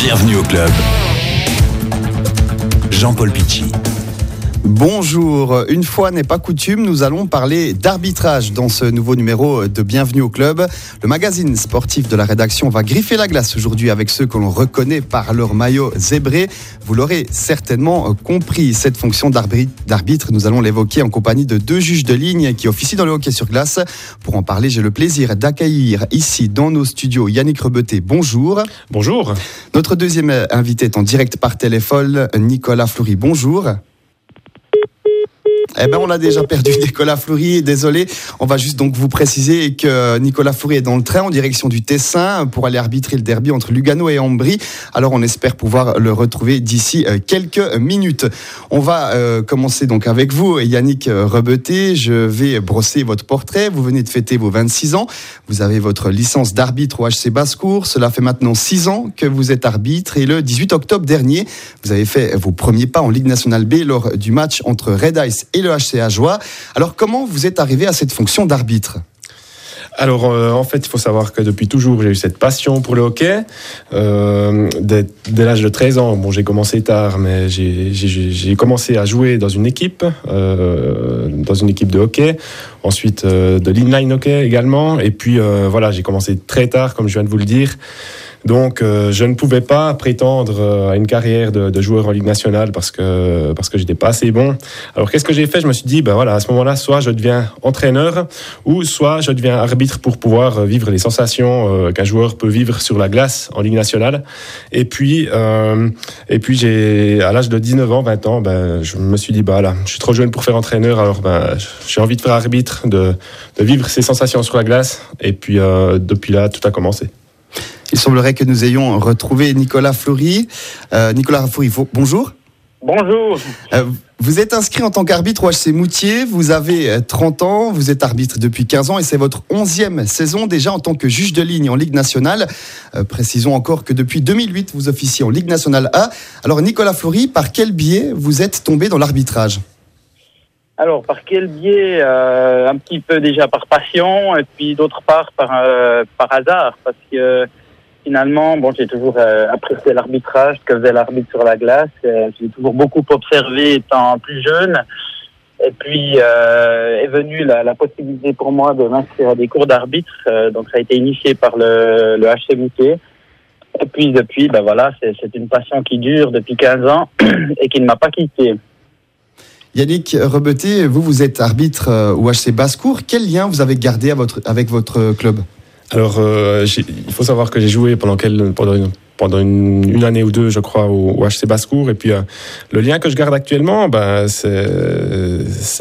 Bienvenue au club. Jean-Paul Pichy. Bonjour, une fois n'est pas coutume, nous allons parler d'arbitrage dans ce nouveau numéro de Bienvenue au club. Le magazine sportif de la rédaction va griffer la glace aujourd'hui avec ceux que l'on reconnaît par leur maillot zébré. Vous l'aurez certainement compris, cette fonction d'arbitre, nous allons l'évoquer en compagnie de deux juges de ligne qui officient dans le hockey sur glace. Pour en parler, j'ai le plaisir d'accueillir ici dans nos studios Yannick Rebeté. Bonjour. Bonjour. Notre deuxième invité est en direct par téléphone, Nicolas Fleury. Bonjour. On a déjà perdu Nicolas Fleury, désolé. On va juste donc vous préciser que Nicolas Fleury est dans le train en direction du Tessin pour aller arbitrer le derby entre Lugano et Ambry. Alors on espère pouvoir le retrouver d'ici quelques minutes. On va commencer donc avec vous, Yannick Rebeté. Je vais brosser votre portrait. Vous venez de fêter vos 26 ans. Vous avez votre licence d'arbitre au HC Basse-Cour. Cela fait maintenant 6 ans que vous êtes arbitre et le 18 octobre dernier, vous avez fait vos premiers pas en Ligue nationale B lors du match entre Red Ice et le HC Ajoie. Alors comment vous êtes arrivé à cette fonction d'arbitre ? Alors en fait, il faut savoir que depuis toujours, j'ai eu cette passion pour le hockey. Dès l'âge de 13 ans, bon, j'ai commencé tard, mais j'ai commencé à jouer dans une équipe de hockey. Ensuite, de l'inline hockey également. Et puis voilà, j'ai commencé très tard, comme je viens de vous le dire. Donc, je ne pouvais pas prétendre à une carrière de joueur en Ligue nationale parce que j'étais pas assez bon. Alors, qu'est-ce que j'ai fait ? Je me suis dit, à ce moment-là, soit je deviens entraîneur ou soit je deviens arbitre pour pouvoir vivre les sensations qu'un joueur peut vivre sur la glace en Ligue nationale. Et puis j'ai, à l'âge de 19 ans, 20 ans, je me suis dit, je suis trop jeune pour faire entraîneur. Alors, j'ai envie de faire arbitre, de vivre ces sensations sur la glace. Et puis, depuis là, tout a commencé. Il semblerait que nous ayons retrouvé Nicolas Fleury. Nicolas Fleury, bonjour. Bonjour. Vous êtes inscrit en tant qu'arbitre au HC Moutier, vous avez 30 ans, vous êtes arbitre depuis 15 ans et c'est votre 11e saison déjà en tant que juge de ligne en Ligue nationale. Précisons encore que depuis 2008, vous officiez en Ligue nationale A. Alors Nicolas Fleury, par quel biais vous êtes tombé dans l'arbitrage ? Alors, par quel biais ? Un petit peu déjà par passion et puis d'autre part par hasard parce que finalement, j'ai toujours apprécié l'arbitrage, ce que faisait l'arbitre sur la glace. J'ai toujours beaucoup observé étant plus jeune. Et puis est venue la possibilité pour moi de m'inscrire à des cours d'arbitre. Donc ça a été initié par le HC Moutier. Et puis depuis, c'est une passion qui dure depuis 15 ans et qui ne m'a pas quitté. Yannick Rebeté, vous êtes arbitre au HC Basse-Cour. Quel lien vous avez gardé avec votre club ? Alors, il faut savoir que j'ai joué pendant une année ou deux, je crois, au HC Basse-Cour. Et puis, le lien que je garde actuellement, c'est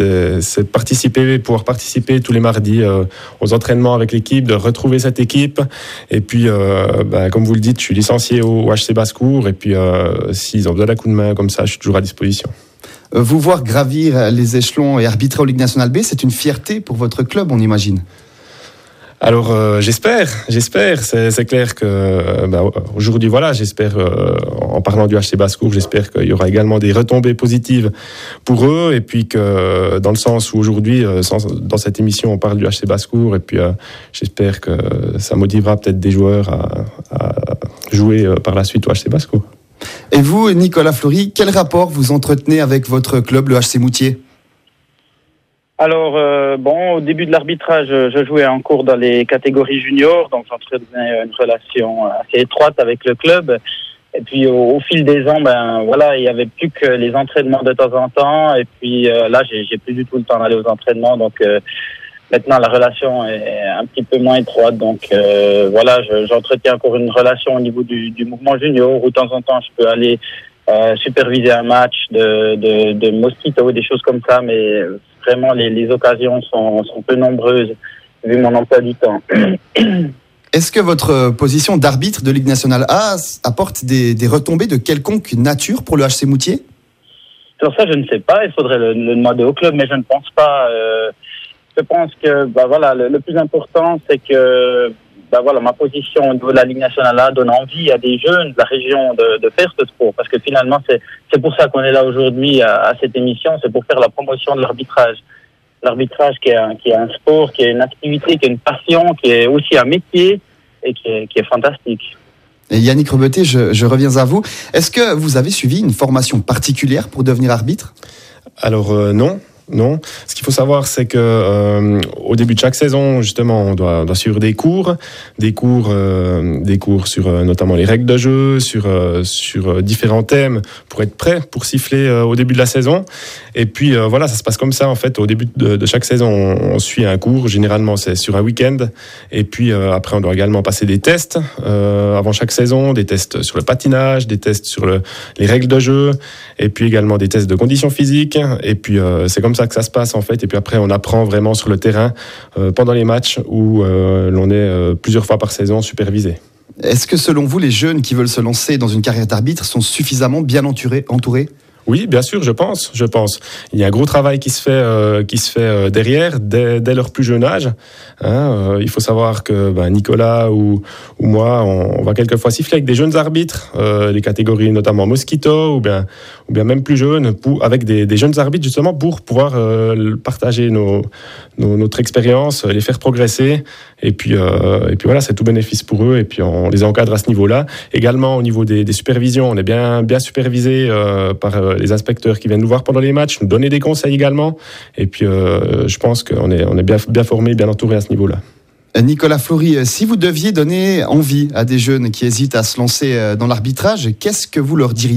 pouvoir participer tous les mardis aux entraînements avec l'équipe, de retrouver cette équipe. Et puis, comme vous le dites, je suis licencié au HC Basse-Cour. Et puis, s'ils ont besoin d'un coup de main comme ça, je suis toujours à disposition. Vous voir gravir les échelons et arbitrer en Ligue nationale B, c'est une fierté pour votre club, on imagine. Alors j'espère. C'est clair que aujourd'hui, j'espère, en parlant du HC Basse-Cour, j'espère qu'il y aura également des retombées positives pour eux. Et puis que dans le sens où aujourd'hui, dans cette émission, on parle du HC Basse-Cour. Et puis j'espère que ça motivera peut-être des joueurs à jouer par la suite au HC Basse-Cour. Et vous, Nicolas Fleury, quel rapport vous entretenez avec votre club, le HC Moutier ? Alors, au début de l'arbitrage, je jouais en cours dans les catégories juniors, donc j'entretenais une relation assez étroite avec le club. Et puis, au fil des ans, il y avait plus que les entraînements de temps en temps. Et puis là, j'ai plus du tout le temps d'aller aux entraînements, donc maintenant la relation est un petit peu moins étroite. Donc j'entretiens encore une relation au niveau du mouvement junior, où de temps en temps, je peux aller superviser un match de mosquito, des choses comme ça, mais vraiment les occasions sont peu nombreuses vu mon emploi du temps. Est-ce que votre position d'arbitre de Ligue nationale A apporte des retombées de quelconque nature pour le HC Moutier ? Sur ça, je ne sais pas, il faudrait le demander au club, mais je ne pense pas. Je pense que le plus important, c'est que ma position au niveau de la Ligue nationale A donne envie à des jeunes de la région de faire ce sport, parce que finalement c'est pour ça qu'on est là aujourd'hui à cette émission, c'est pour faire la promotion de l'arbitrage. L'arbitrage qui est un sport, qui est une activité, qui est une passion, qui est aussi un métier et qui est fantastique. Et Yannick Rebeté, je reviens à vous. Est-ce que vous avez suivi une formation particulière pour devenir arbitre ? Alors non. Non. Ce qu'il faut savoir, c'est que au début de chaque saison, justement, on doit suivre des cours sur notamment les règles de jeu, sur différents thèmes pour être prêt pour siffler au début de la saison. Et puis voilà, ça se passe comme ça en fait. Au début de chaque saison, on suit un cours. Généralement, c'est sur un week-end. Et puis après, on doit également passer des tests avant chaque saison, des tests sur le patinage, des tests sur les règles de jeu, et puis également des tests de conditions physiques. Et puis c'est comme ça que ça se passe en fait, et puis après on apprend vraiment sur le terrain pendant les matchs où l'on est plusieurs fois par saison supervisé. Est-ce que selon vous, les jeunes qui veulent se lancer dans une carrière d'arbitre sont suffisamment bien entourés ? Oui, bien sûr, je pense. Il y a un gros travail qui se fait derrière, dès leur plus jeune âge. Il faut savoir que Nicolas ou moi, on va quelquefois siffler avec des jeunes arbitres, les catégories notamment Mosquito ou bien même plus jeunes, avec des jeunes arbitres justement pour pouvoir partager notre expérience, les faire progresser. Et puis voilà, c'est tout bénéfice pour eux. Et puis on les encadre à ce niveau-là. Également au niveau des supervisions, on est bien supervisé par les inspecteurs qui viennent nous voir pendant les matchs, nous donner des conseils également. Et puis, je pense qu'on est bien formés, bien entourés à ce niveau-là. Nicolas Fleury, si vous deviez donner envie à des jeunes qui hésitent à se lancer dans l'arbitrage, qu'est-ce que vous leur diriez ?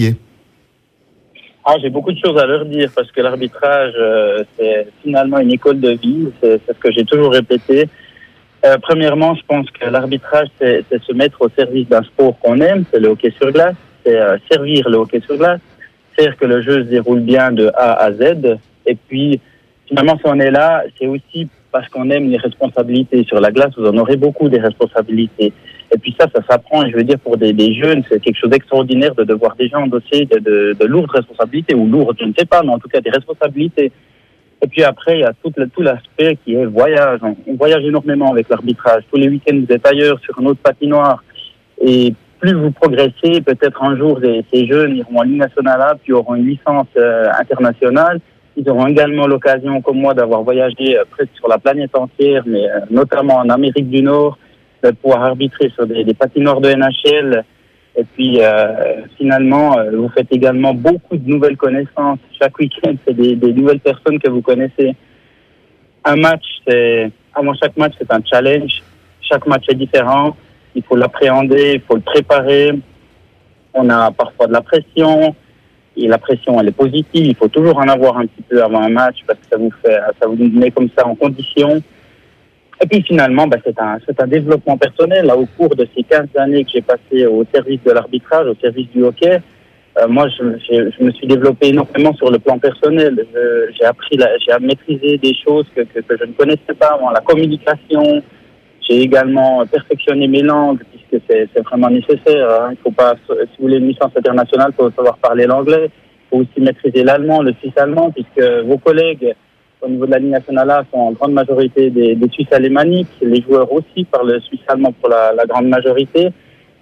J'ai beaucoup de choses à leur dire parce que l'arbitrage, c'est finalement une école de vie. C'est ce que j'ai toujours répété. Premièrement, je pense que l'arbitrage, c'est se mettre au service d'un sport qu'on aime, c'est le hockey sur glace, c'est servir le hockey sur glace. Faire que le jeu se déroule bien de A à Z. Et puis, finalement, si on est là, c'est aussi parce qu'on aime les responsabilités. Sur la glace, vous en aurez beaucoup des responsabilités. Et puis ça s'apprend. Et je veux dire, pour des jeunes, c'est quelque chose d'extraordinaire de devoir déjà endosser de lourdes responsabilités, ou lourdes, je ne sais pas, mais en tout cas des responsabilités. Et puis après, il y a tout l'aspect qui est voyage. On voyage énormément avec l'arbitrage. Tous les week-ends, vous êtes ailleurs, sur une autre patinoire. Et plus vous progressez, peut-être un jour, ces jeunes iront en Ligue nationale A, puis auront une licence internationale. Ils auront également l'occasion, comme moi, d'avoir voyagé presque sur la planète entière, mais notamment en Amérique du Nord, de pouvoir arbitrer sur des patinoires de NHL. Et puis, finalement, vous faites également beaucoup de nouvelles connaissances. Chaque week-end, c'est des nouvelles personnes que vous connaissez. Chaque match, c'est un challenge. Chaque match est différent. Il faut l'appréhender, il faut le préparer. On a parfois de la pression. Et la pression, elle est positive. Il faut toujours en avoir un petit peu avant un match parce que ça vous met comme ça en condition. Et puis finalement, c'est un développement personnel. Là, au cours de ces 15 années que j'ai passées au service de l'arbitrage, au service du hockey, moi, je me suis développé énormément sur le plan personnel. J'ai appris à maîtriser des choses que je ne connaissais pas avant, la communication. J'ai également perfectionné mes langues puisque c'est vraiment nécessaire. Il faut pas, si vous voulez une licence internationale, il faut savoir parler l'anglais. Il faut aussi maîtriser l'allemand, le suisse-allemand, puisque vos collègues au niveau de la Ligue nationale A sont en grande majorité des Suisses alémaniques. Les joueurs aussi parlent le suisse-allemand pour la grande majorité.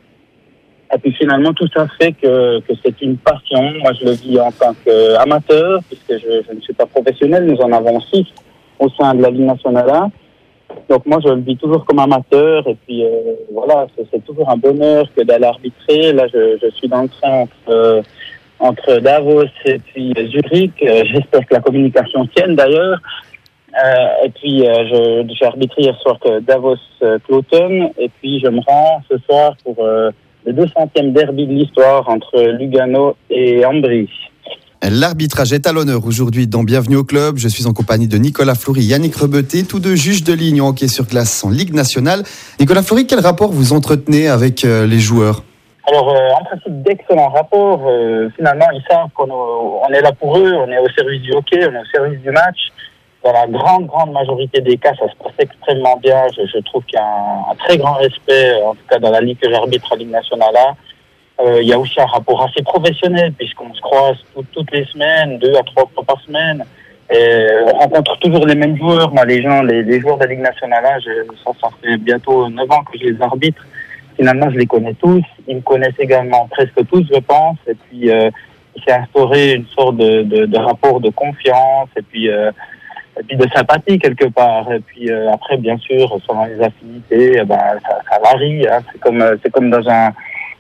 Et puis finalement, tout ça fait que c'est une passion. Moi, je le vis en tant qu'amateur, puisque je ne suis pas professionnel. Nous en avons 6 au sein de la Ligue nationale A. Donc moi, je le vis toujours comme amateur. Et puis voilà, c'est toujours un bonheur que d'aller arbitrer. Là, je suis dans le train entre Davos et puis Zurich. J'espère que la communication tienne d'ailleurs. Et puis j'ai arbitré hier soir que Davos-Kloten. Et puis je me rends ce soir pour le 200e derby de l'histoire entre Lugano et Ambry. L'arbitrage est à l'honneur aujourd'hui dans Bienvenue au Club. Je suis en compagnie de Nicolas Fleury et Yannick Rebeté, tous deux juges de ligne en hockey sur glace en Ligue nationale. Nicolas Fleury, quel rapport vous entretenez avec les joueurs ? Alors, en principe, d'excellents rapports. Finalement, ils savent qu'on est là pour eux, on est au service du hockey, on est au service du match. Dans la grande majorité des cas, ça se passe extrêmement bien. Je trouve qu'il y a un très grand respect, en tout cas dans la ligue que j'arbitre à Ligue nationale A. Il y a aussi un rapport assez professionnel puisqu'on se croise toutes les semaines, 2 à 3 fois par semaine. Et on rencontre toujours les mêmes joueurs. Moi, les joueurs de la Ligue nationale A, ça fait bientôt 9 ans que je les arbitre. Finalement, je les connais tous. Ils me connaissent également presque tous, je pense. Et puis, il s'est instauré une sorte de rapport de confiance et puis de sympathie quelque part. Et puis après, bien sûr, selon les affinités, ça varie. Hein. C'est comme dans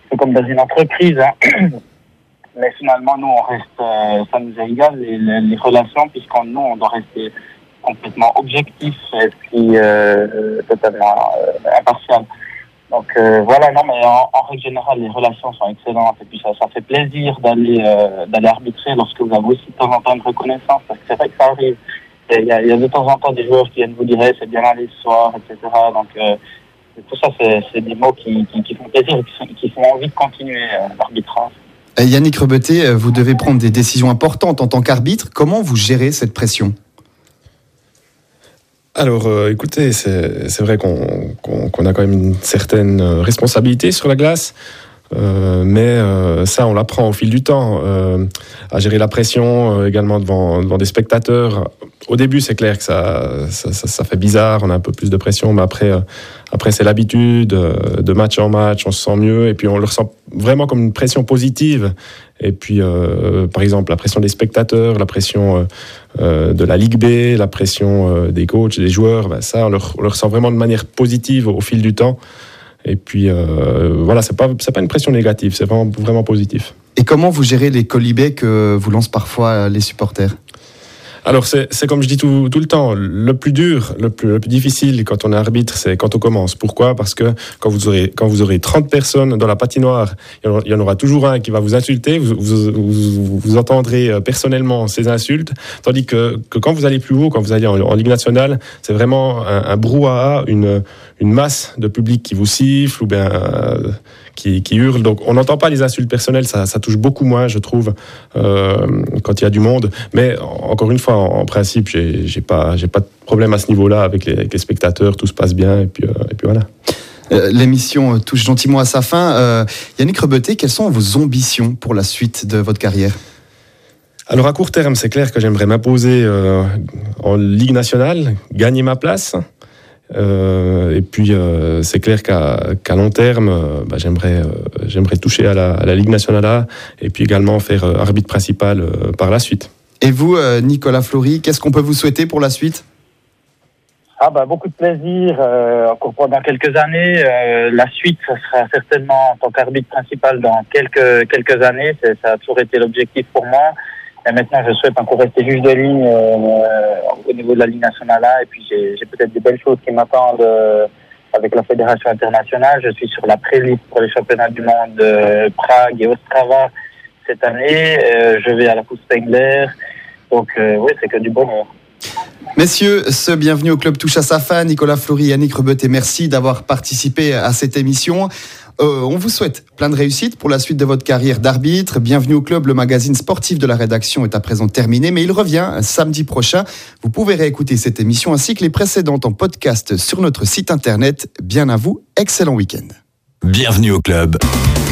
c'est comme dans une entreprise, hein. Mais finalement, nous, on reste, ça nous est égal, les relations, nous, on doit rester complètement objectif et puis totalement impartial. Donc voilà, non, mais en règle générale, les relations sont excellentes et puis ça fait plaisir d'aller arbitrer lorsque vous avez aussi de temps en temps une reconnaissance, parce que c'est vrai que ça arrive. Il y a de temps en temps des joueurs qui viennent vous dire c'est bien allé ce soir, etc. Donc tout ça, c'est des mots qui font plaisir et qui font envie de continuer l'arbitrage. Yannick Rebeté, vous devez prendre des décisions importantes en tant qu'arbitre. Comment vous gérez cette pression ? Alors, écoutez, c'est vrai qu'on a quand même une certaine responsabilité sur la glace, mais ça, on l'apprend au fil du temps, à gérer la pression également devant des spectateurs. Au début, c'est clair que ça fait bizarre, on a un peu plus de pression, mais après c'est l'habitude, de match en match, on se sent mieux, et puis on le ressent vraiment comme une pression positive. Et puis, par exemple, la pression des spectateurs, la pression de la Ligue B, la pression des coachs, des joueurs, ça, on le ressent vraiment de manière positive au fil du temps. Et puis, voilà, c'est pas une pression négative, c'est vraiment positif. Et comment vous gérez les colibets que vous lancent parfois les supporters ? Alors, c'est comme je dis tout le temps, le plus dur, le plus difficile quand on est arbitre, c'est quand on commence. Pourquoi ? Parce que quand vous aurez 30 personnes dans la patinoire, il y en aura toujours un qui va vous insulter, vous entendrez personnellement ces insultes, tandis que quand vous allez plus haut, quand vous allez en Ligue nationale, c'est vraiment un brouhaha, une masse de public qui vous siffle ou bien qui hurle. Donc on n'entend pas les insultes personnelles, ça touche beaucoup moins, je trouve, quand il y a du monde. Mais encore une fois, en principe, j'ai pas de problème à ce niveau-là avec les spectateurs, tout se passe bien et puis voilà. L'émission touche gentiment à sa fin. Yannick Rebeté, quelles sont vos ambitions pour la suite de votre carrière ? Alors à court terme, c'est clair que j'aimerais m'imposer en Ligue nationale, gagner ma place. Et puis c'est clair qu'à long terme, j'aimerais toucher à la Ligue nationale A et puis également faire arbitre principal par la suite. Et vous, Nicolas Fleury, qu'est-ce qu'on peut vous souhaiter pour la suite ? Beaucoup de plaisir, encore pendant quelques années. La suite, ça sera certainement en tant qu'arbitre principal dans quelques années. Ça a toujours été l'objectif pour moi. Et maintenant, je souhaite encore rester juge de ligne au niveau de la Ligue nationale A. Et puis, j'ai peut-être des belles choses qui m'attendent avec la Fédération internationale. Je suis sur la pré-liste pour les championnats du monde de Prague et Ostrava cette année. Je vais à la Coupe Spengler. Donc, oui, c'est que du bonheur. Messieurs, bienvenue au Club touche à sa fin. Nicolas Fleury, Yannick Rebeté, merci d'avoir participé à cette émission. On vous souhaite plein de réussite pour la suite de votre carrière d'arbitre. Bienvenue au club, le magazine sportif de la rédaction est à présent terminé, mais il revient samedi prochain. Vous pouvez réécouter cette émission ainsi que les précédentes en podcast sur notre site internet. Bien à vous, excellent week-end. Bienvenue au club.